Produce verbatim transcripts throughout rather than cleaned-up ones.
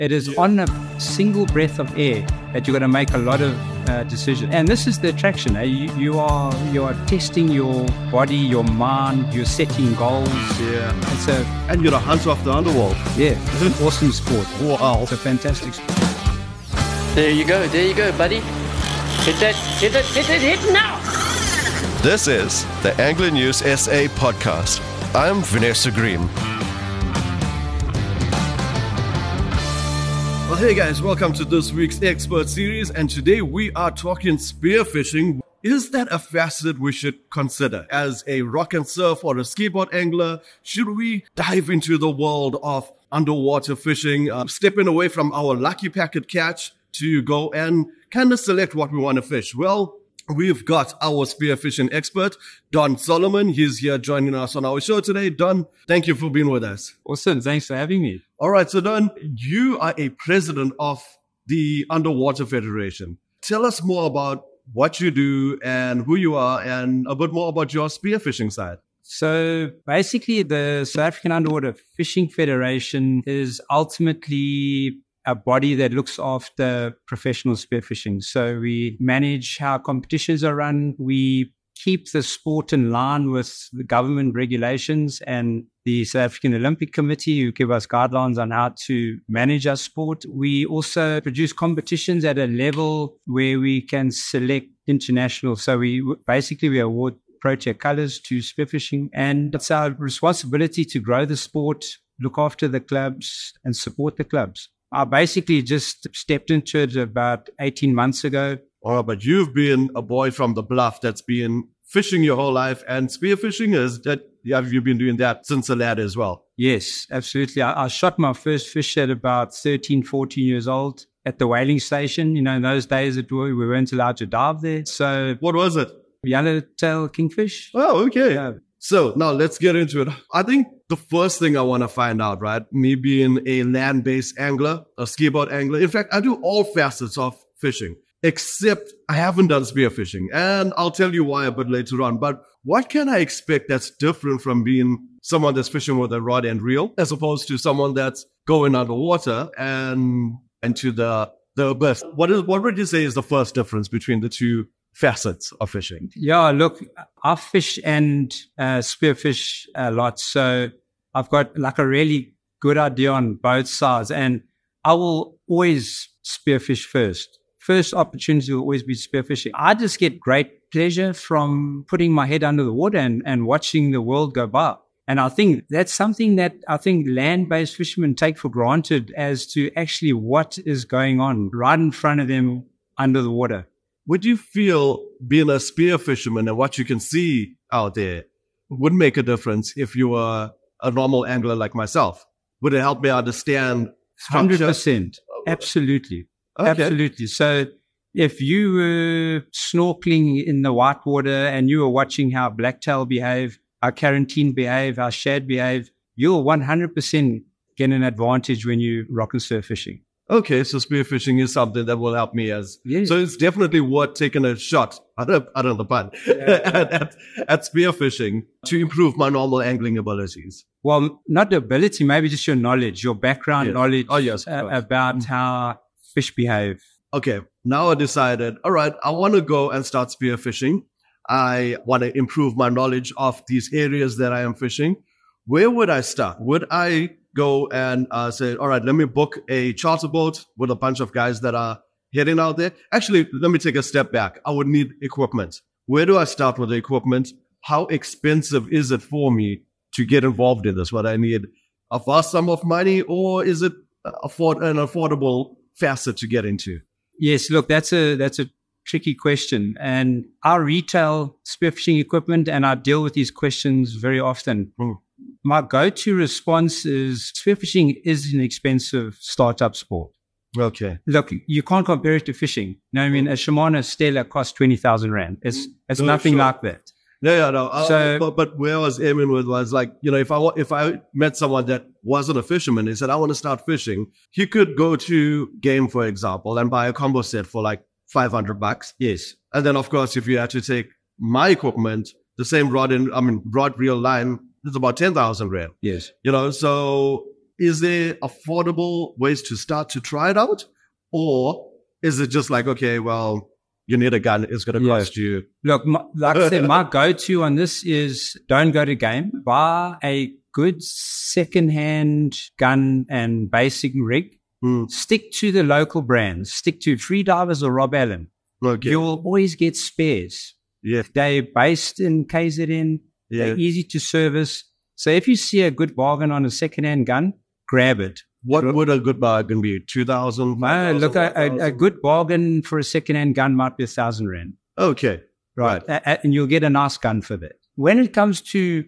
It is on a single breath of air that you're going to make a lot of uh, decisions. And this is the attraction. Eh? You, you are you are testing your body, your mind, you're setting goals. Yeah. It's a, and you're a hunter of the underworld. Yeah, it's an awesome sport. Wow. It's a fantastic sport. There you go, there you go, buddy. Hit that, hit it, hit it, hit now! This is the Angler News S A podcast. I'm Vanessa Green. Well, hey guys, welcome to this week's Expert Series, and today we are talking spearfishing. Is that a facet we should consider? As a rock and surf or a skateboard angler, should we dive into the world of underwater fishing, uh, stepping away from our lucky packet catch to go and kind of select what we want to fish? Well, we've got our spearfishing expert, Don Solomon. He's here joining us on our show today. Don, thank you for being with us. Awesome. Thanks for having me. All right. So, Don, you are a president of the Underwater Federation. Tell us more about what you do and who you are, and a bit more about your spearfishing side. So basically, the South African Underwater Fishing Federation is ultimately a body that looks after professional spearfishing. So we manage how competitions are run. We keep the sport in line with the government regulations and the South African Olympic Committee, who give us guidelines on how to manage our sport. We also produce competitions at a level where we can select international. So we basically we award Protea colors to spearfishing, and it's our responsibility to grow the sport, look after the clubs, and support the clubs. I basically just stepped into it about eighteen months ago. Oh, but you've been a boy from the bluff that's been fishing your whole life, and spearfishing is that, have you been doing that since a lad as well? Yes, absolutely. I, I shot my first fish at about thirteen, fourteen years old at the whaling station. You know, in those days it, we weren't allowed to dive there. So what was it? Yellowtail kingfish. Oh, okay. Yeah. So now let's get into it. I think the first thing I want to find out, right, me being a land-based angler, a skateboard angler. In fact, I do all facets of fishing, except I haven't done spearfishing. And I'll tell you why a bit later on. But what can I expect that's different from being someone that's fishing with a rod and reel, as opposed to someone that's going underwater and into the, the abyss? What is, what would you say is the first difference between the two facets of fishing? Yeah, look, I fish and uh, spearfish a lot. So I've got like a really good idea on both sides, and I will always spearfish first. First opportunity will always be spearfishing. I just get great pleasure from putting my head under the water and, and watching the world go by. And I think that's something that I think land-based fishermen take for granted, as to actually what is going on right in front of them under the water. Would you feel being a spear fisherman and what you can see out there would make a difference if you were a normal angler like myself? Would it help me understand structure? one hundred percent. Absolutely. Okay. Absolutely. So if you were snorkeling in the whitewater and you were watching how blacktail behave, how carantine behave, how shad behave, you'll one hundred percent get an advantage when you rock and surf fishing. Okay, so spearfishing is something that will help me as, yes. So it's definitely worth taking a shot, I don't, I don't know the pun, yeah. at, at, at spearfishing to improve my normal angling abilities. Well, not the ability, maybe just your knowledge, your background yes. knowledge oh, yes, uh, about mm. how fish behave. Okay, now I decided, all right, I want to go and start spearfishing. I want to improve my knowledge of these areas that I am fishing. Where would I start? Would I go and uh, say, all right, let me book a charter boat with a bunch of guys that are heading out there? Actually, let me take a step back. I would need equipment. Where do I start with the equipment? How expensive is it for me to get involved in this? Would I need a vast sum of money, or is it afford- an affordable facet to get into? Yes, look, that's a that's a tricky question. And I retail spearfishing equipment, and I deal with these questions very often. Hmm. My go-to response is spearfishing is an expensive startup sport. Okay. Look, you can't compare it to fishing. You know what I mean? A Shimano Stella costs twenty thousand rand. It's it's no, nothing sure. like that. No, yeah, no. I, So, but, but where I was aiming with was like, you know, if I, if I met someone that wasn't a fisherman, he said, I want to start fishing. He could go to Game, for example, and buy a combo set for like five hundred bucks. Yes. And then, of course, if you had to take my equipment, the same rod and, I mean, rod reel line, it's about ten thousand rand. Yes. You know, so is there affordable ways to start to try it out? Or is it just like, okay, well, you need a gun, it's going to Yeah. cost you? Look, my, like I said, my go-to on this is don't go to game. Buy a good second-hand gun and basic rig. Hmm. Stick to the local brands. Stick to Freedivers or Rob Allen. Okay. You'll always get spares. Yeah. They're based in K Z N. Yeah. They're easy to service. So if you see a good bargain on a second-hand gun, grab it. What would a good bargain be? two thousand? Uh, look, a, a, a good bargain for a second-hand gun might be a thousand rand. Okay. Right. A- a- and you'll get a nice gun for that. When it comes to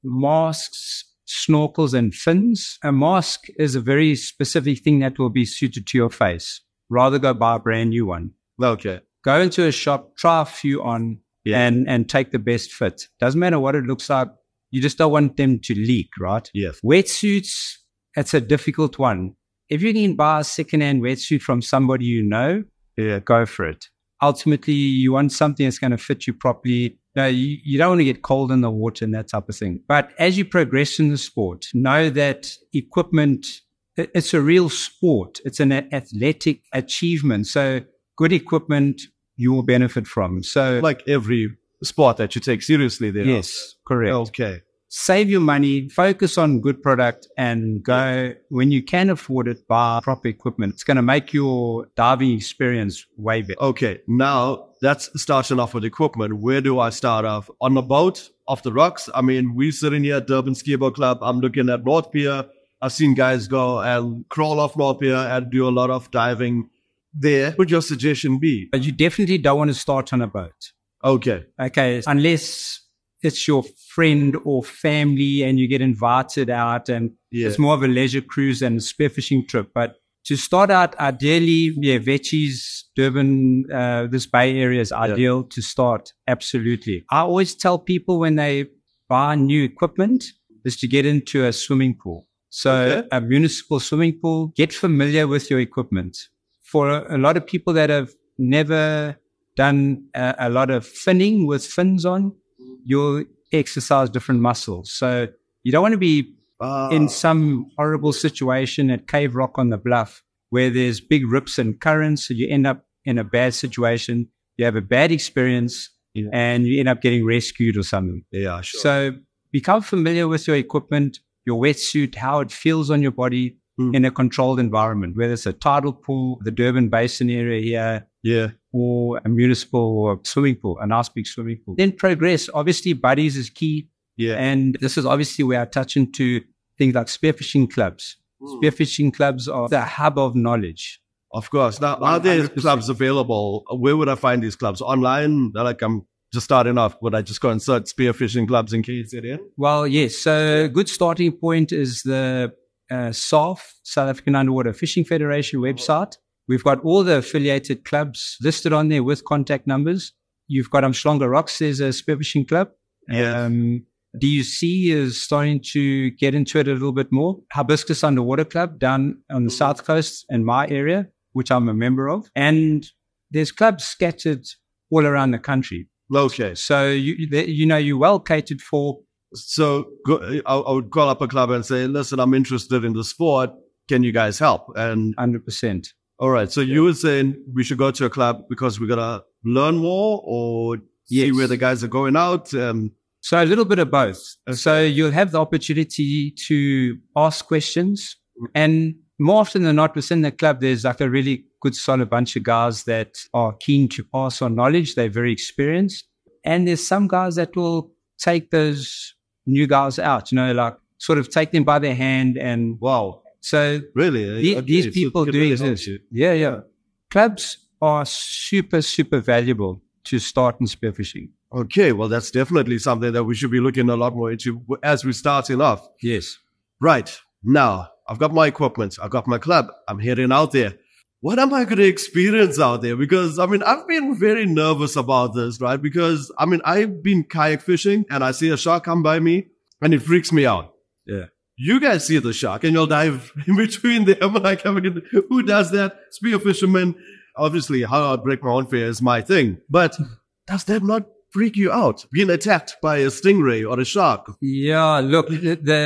masks, snorkels, and fins, a mask is a very specific thing that will be suited to your face. Rather go buy a brand new one. Okay. Go into a shop, try a few on, Yeah. and, and take the best fit. Doesn't matter what it looks like. You just don't want them to leak, right? Yes. Wetsuits, it's a difficult one. If you can buy a second-hand wetsuit from somebody you know, Yeah. go for it. Ultimately, you want something that's going to fit you properly. No, you, you don't want to get cold in the water and that type of thing. But as you progress in the sport, know that equipment, it- it's a real sport. It's an a- athletic achievement. So good equipment you will benefit from. So Like every sport that you take seriously there. yes, correct. Okay. Save your money, focus on good product, and go when you can afford it, buy proper equipment. It's going to make your diving experience way better. Okay. Now that's starting off with equipment. Where do I start off? On the boat, off the rocks? I mean, we're sitting here at Durban Ski Boat Club. I'm looking at North Pier. I've seen guys go and crawl off North Pier and do a lot of diving there. What would your suggestion be? But you definitely don't want to start on a boat. Okay. Okay. Unless it's your friend or family and you get invited out and Yeah. it's more of a leisure cruise and a spearfishing trip. But to start out, ideally, yeah, Veggies, Durban, uh, this Bay area is ideal to start. Absolutely. I always tell people when they buy new equipment is to get into a swimming pool. So Okay. a municipal swimming pool, get familiar with your equipment. For a, a lot of people that have never done a, a lot of finning with fins on, you'll exercise different muscles. So you don't want to be Ah, in some horrible situation at Cave Rock on the Bluff where there's big rips and currents. So you end up in a bad situation. You have a bad experience Yeah. and you end up getting rescued or something. yeah, sure. So become familiar with your equipment, your wetsuit, how it feels on your body Hmm. in a controlled environment, whether it's a tidal pool, the Durban Basin area here, yeah. or a municipal or swimming pool, a nice big swimming pool. Then progress. Obviously, buddies is key. Yeah. And this is obviously where I touch into things like spearfishing clubs. Hmm. Spearfishing clubs are the hub of knowledge. Of course. Now, are there one hundred percent. clubs available? Where would I find these clubs? Online? Like I'm just starting off. Would I just go and search spearfishing clubs in K Z N? Well, yes. So a good starting point is the uh, S A F, South African Underwater Fishing Federation website. We've got all the affiliated clubs listed on there with contact numbers. You've got Umhlanga Rocks, there's a spearfishing club. Yeah. Um, D U C is starting to get into it a little bit more. Hibiscus Underwater Club down on the south coast in my area, which I'm a member of. And there's clubs scattered all around the country. Okay. So, you, they- you know, you're well catered for. So go, I, I would call up a club and say, listen, I'm interested in the sport. Can you guys help? And one hundred percent. all right. So you were saying we should go to a club because we're going to learn more or see Yes. where the guys are going out. Um, So a little bit of both. Okay. So you'll have the opportunity to ask questions, and more often than not within the club, there's like a really good solid bunch of guys that are keen to pass on knowledge. They're very experienced. And there's some guys that will take those new guys out, you know, like sort of take them by their hand. And wow. so Really? the- Okay, these so people it do really exist. helps you. Yeah, yeah. Clubs are super, super valuable to start in spearfishing. Okay. Well, that's definitely something that we should be looking a lot more into as we're starting off. Yes. Right. Now, I've got my equipment. I've got my club. I'm heading out there. What am I going to experience out there? Because, I mean, I've been very nervous about this, right? Because, I mean, I've been kayak fishing and I see a shark come by me and it freaks me out. Yeah. You guys see the shark and you'll dive in between them. Like, I mean, who does that? Spear fishermen. Obviously, how I break my own fear is my thing. But does that not freak you out? Being attacked by a stingray or a shark? Yeah, look, the, the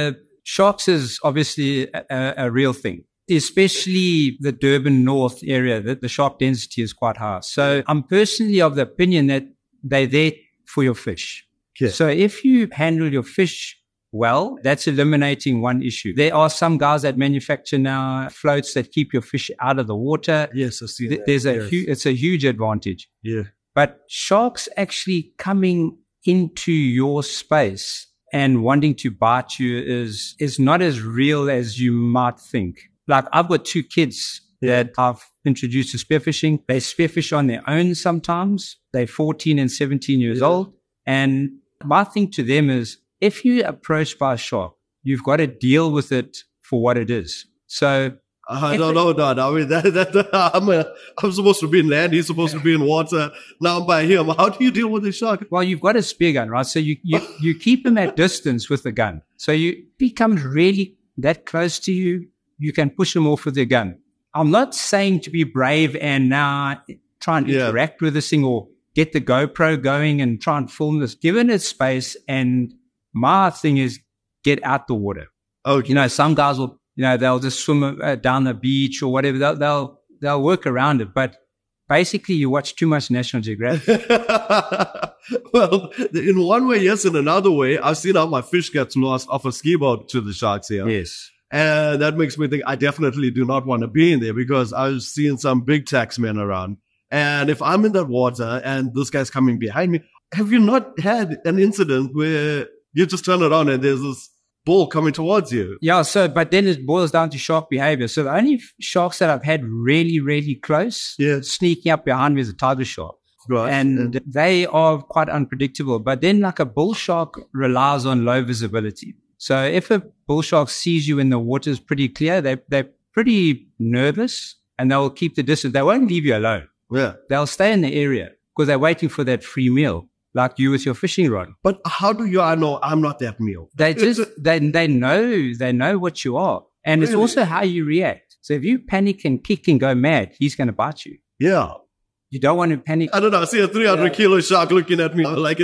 sharks is obviously a, a real thing, especially the Durban North area, that the shark density is quite high. So I'm personally of the opinion that they're there for your fish. Yeah. So if you handle your fish well, that's eliminating one issue. There are some guys that manufacture now floats that keep your fish out of the water. Yes, I see Th- that. There's a Yes. hu- it's a huge advantage. Yeah. But sharks actually coming into your space and wanting to bite you is is not as real as you might think. Like I've got two kids that I've introduced to spearfishing. They spearfish on their own sometimes. They're fourteen and seventeen years Yeah. old. And my thing to them is, if you're approached by a shark, you've got to deal with it for what it is. So I If don't it- know, Dad. I mean, that, that, I'm, a, I'm supposed to be in land. He's supposed to be in water. Now I'm by him. How do you deal with the shark? Well, you've got a spear gun, right? So you, you, you keep him at distance with the gun. So you becomes really that close to you, you can push him off with the gun. I'm not saying to be brave and now try and Yeah. interact with this thing or get the GoPro going and try and film this. Given its space, and my thing is get out the water. Okay. You know, some guys will, you know, they'll just swim uh, down the beach or whatever. They'll, they'll, they'll work around it. But basically you watch too much National Geographic. Well, in one way, yes. In another way, I've seen how my fish gets lost off a ski boat to the sharks here. Yes. And that makes me think I definitely do not want to be in there, because I've seen some big taxmen around. And if I'm in that water and this guy's coming behind me, have you not had an incident where you just turn around and there's this bull coming towards you? Yeah, so, but then it boils down to shark behavior. So the only f- sharks that I've had really, really close, Yeah. sneaking up behind me is a tiger shark. Right. And they are quite unpredictable. But then like a bull shark relies on low visibility. So if a bull shark sees you in the water is pretty clear, they, they're pretty nervous and they'll keep the distance. They won't leave you alone. Yeah. They'll stay in the area because they're waiting for that free meal, like you with your fishing rod. But how do you I know I'm not that meal? They just, they, they know, they know what you are. And it's Really? also how you react. So if you panic and kick and go mad, he's going to bite you. Yeah. You don't want to panic. I don't know. I see a three hundred kilo shark looking at me. I'm like,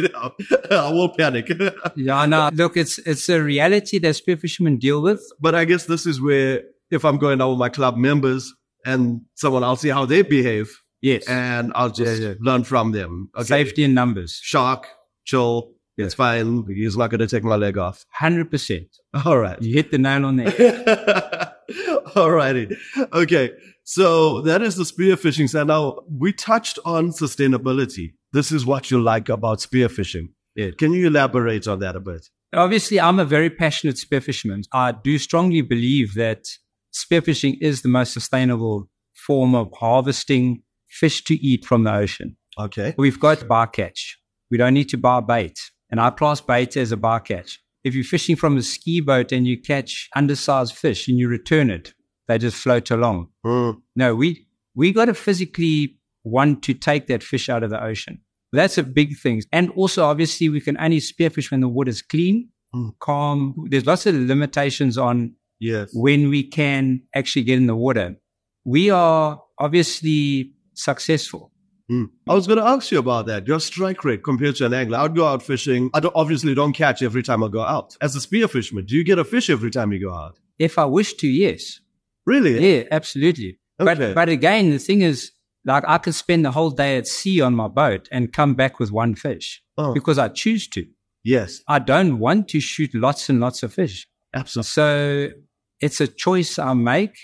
I will panic. Yeah, no, look, it's, it's a reality that spear fishermen deal with. But I guess this is where, if I'm going out with my club members and someone, I'll see how they behave Yes. and I'll just Yeah, yeah. learn from them. Okay. Safety in numbers. Shark, chill. Yeah. It's fine. He's not going to take my leg off. one hundred percent. All right. You hit the nail on the head. All righty. Okay. So that is the spearfishing side. Now, we touched on sustainability. This is what you like about spearfishing. Yeah. Can you elaborate on that a bit? Obviously, I'm a very passionate spearfisherman. I do strongly believe that spearfishing is the most sustainable form of harvesting fish to eat from the ocean. Okay. We've got bycatch. We don't need to buy bait. And I class bait as a bycatch. If you're fishing from a ski boat and you catch undersized fish and you return it, they just float along. Mm. No, we we got to physically want to take that fish out of the ocean. That's a big thing. And also, obviously, we can only spearfish when the water's clean, Mm. calm. There's lots of limitations on Yes. when we can actually get in the water. We are obviously successful. Mm. I was going to ask you about that. Your strike rate compared to an angler. I'd go out fishing. I don't, obviously don't catch every time I go out. As a spearfisherman, do you get a fish every time you go out? If I wish to, yes. Really? Yeah, absolutely. Okay. But, but again, the thing is, like I could spend the whole day at sea on my boat and come back with one fish Oh. because I choose to. Yes. I don't want to shoot lots and lots of fish. Absolutely. So it's a choice I make,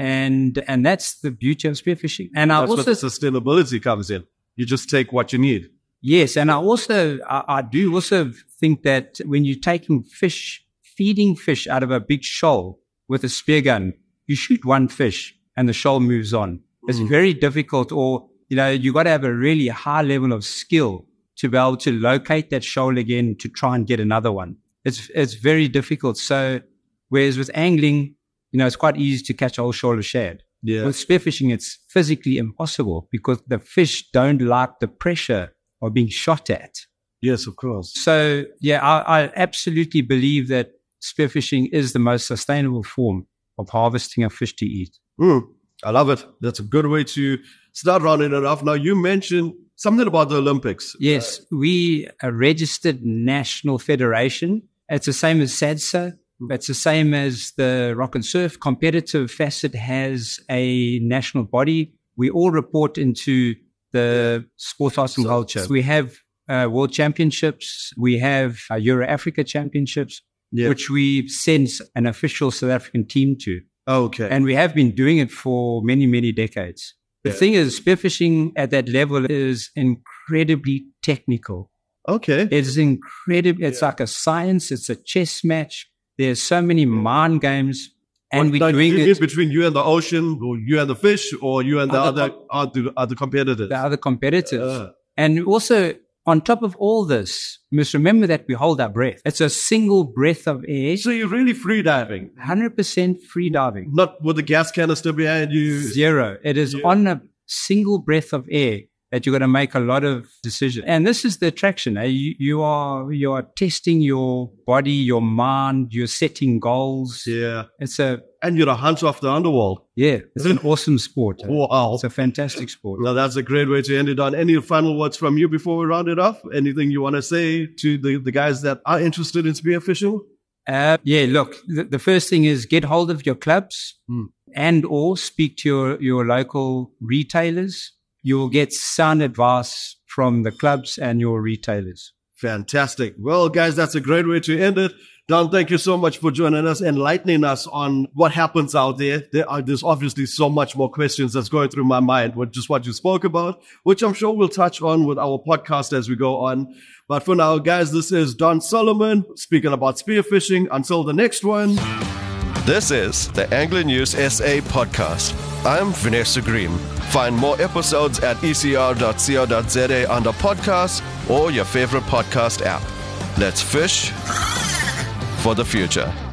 and and that's the beauty of spearfishing. And I That's also where the sustainability comes in. You just take what you need. yes, and I also I, I do also think that when you're taking fish, feeding fish out of a big shoal with a spear gun, you shoot one fish and the shoal moves on. It's Mm. very difficult, or you know, you got to have a really high level of skill to be able to locate that shoal again to try and get another one. It's it's very difficult. So whereas with angling, you know, it's quite easy to catch a whole shoal of shad. Yeah. With spearfishing, it's physically impossible because the fish don't like the pressure of being shot at. Yes, of course. So, yeah, I, I absolutely believe that spearfishing is the most sustainable form of harvesting a fish to eat. Mm, I love it. That's a good way to start rounding it off. Now, you mentioned something about the Olympics. Yes, we a registered national federation. It's the same as SADSA. It's the same as the rock and surf. Competitive facet has a national body. We all report into the sports arts and So- culture. We have uh, world championships. We have uh, Euro Africa championships, Yeah. which we send an official South African team to. Okay. And we have been doing it for many, many decades. The Yeah. thing is, spearfishing at that level is incredibly technical. okay. It's incredible. It's like a science. It's a chess match. There's so many mind games, and What, we're like, doing you it. mean between you and the ocean, or you and the fish, or you and the Other other other, other competitors. The other competitors. Uh, And also, on top of all this, you must remember that we hold our breath. It's a single breath of air, so you're really free diving, one hundred percent free diving. not with the gas canister behind you. Zero. It is Yeah. on a single breath of air that you're going to make a lot of decisions. And this is the attraction. Eh? You, you are you are testing your body, your mind. You're setting goals. Yeah, It's a and you're a hunter off the underworld. yeah. It's an awesome sport. eh? Wow. It's a fantastic sport. Well, that's a great way to end it on. Any final words from you before we round it off? Anything you want to say to the, the guys that are interested in spearfishing? Uh, yeah, look, the, the first thing is get hold of your clubs Hmm. and or speak to your, your local retailers. You'll get sound advice from the clubs and your retailers. Fantastic. Well, guys, that's a great way to end it. Don, thank you so much for joining us, enlightening us on what happens out there. There are, there's obviously so much more questions that's going through my mind with just what you spoke about, which I'm sure we'll touch on with our podcast as we go on. But for now, guys, this is Don Solomon speaking about spearfishing. Until the next one. This is the Angler News S A podcast. I'm Vanessa Green. Find more episodes at e c r dot co dot z a under podcasts or your favorite podcast app. Let's fish for the future.